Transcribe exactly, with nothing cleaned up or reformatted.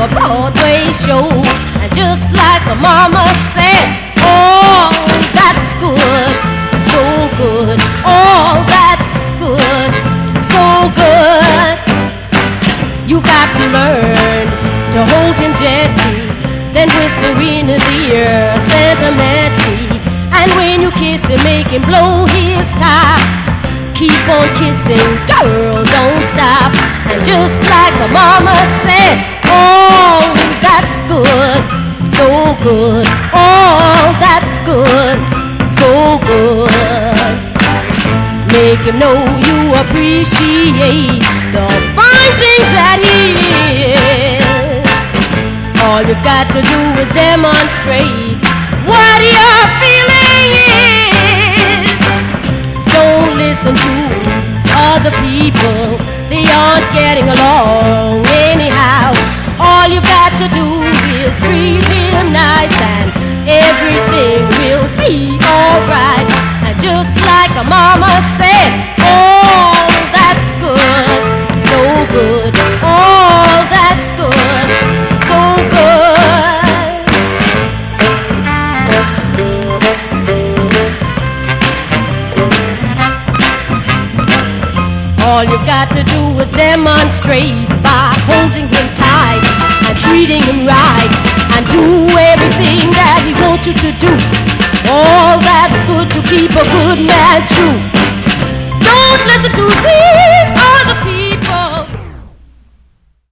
Broadway show. And just like the mama said, oh, that's good, so good. Oh, that's good, so good. You got to learn to hold him gently, then whisper in his ear sentimentally. And when you kiss him, make him blow his top. Keep on kissing, girl, don't stop. And just like the mama said, oh, that's good, so good. Oh, that's good, so good. Make him know you appreciate the fine things that he is. All you've got to do is demonstrate what your feeling is. Don't listen to other people, they aren't getting along anyhow. All you've got to do is treat him nice and everything will be alright. And just like a mama said, oh, that's good, so good. Oh, that's good, so good. All you've got to do is demonstrate by holding him tight and treating him right and do everything that he wants you to do. All that's good to keep a good man true.